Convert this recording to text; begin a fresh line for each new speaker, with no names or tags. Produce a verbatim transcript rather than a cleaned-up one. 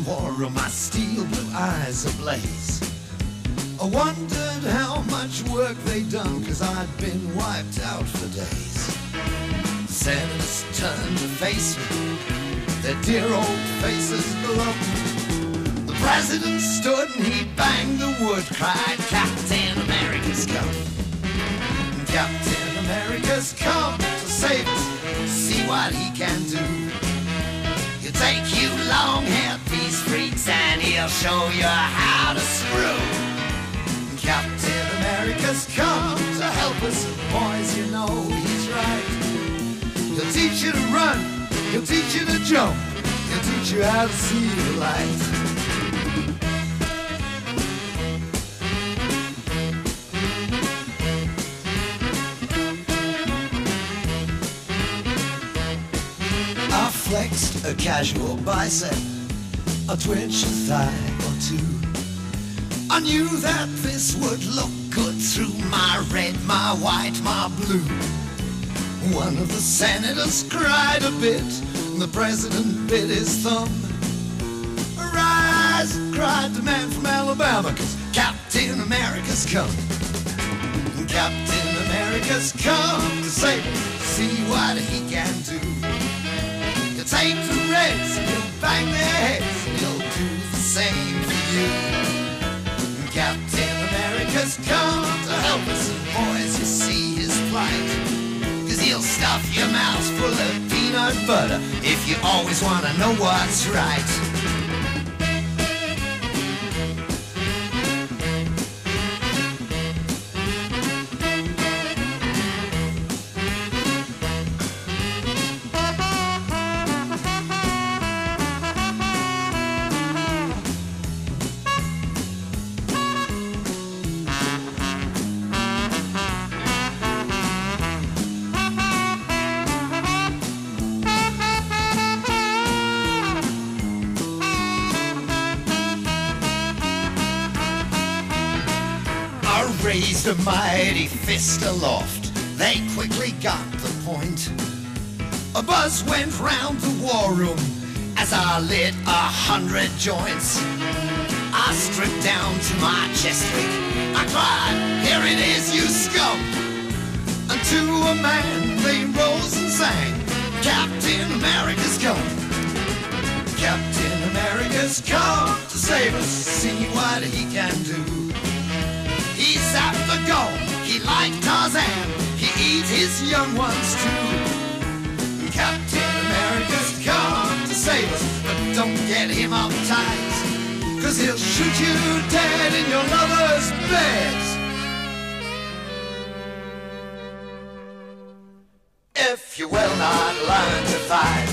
war room, my steel blue eyes ablaze. I wondered how much work they'd done, cause I'd been wiped out for days. The senators turned to face me, their dear old faces glum. The president stood and he banged the wood, cried, Captain America's come. Captain America's come to save us, see what he can do. He'll take you long-haired peace freaks and he'll show you how to screw. Captain America's come to help us, boys, you know he's right. He'll teach you to run, he'll teach you to jump, he'll teach you how to see the light. I flexed a casual bicep, I twitched a thigh or two. I knew that this would look good through my red, my white, my blue. One of the senators cried a bit, the president bit his thumb. Arise, cried the man from Alabama, cause Captain America's come. Captain America's come to save us, see what he can do. He'll take the reds, he'll bang their heads, he'll do the same for you. Captain America's come to help us, and boys, you see his plight. Cause he'll stuff your mouth full of peanut butter if you always want to know what's right. Raised a mighty fist aloft, they quickly got the point. A buzz went round the war room as I lit a hundred joints. I stripped down to my chest rig, I cried, here it is, you scum. And to a man they rose and sang, Captain America's come. Captain America's come to save us, see what he can do. He zapped the gold, he liked Tarzan, he eat his young ones too. Captain America's come to save us, but don't get him uptight, cause he'll shoot you dead in your lover's bed if you will not learn to fight.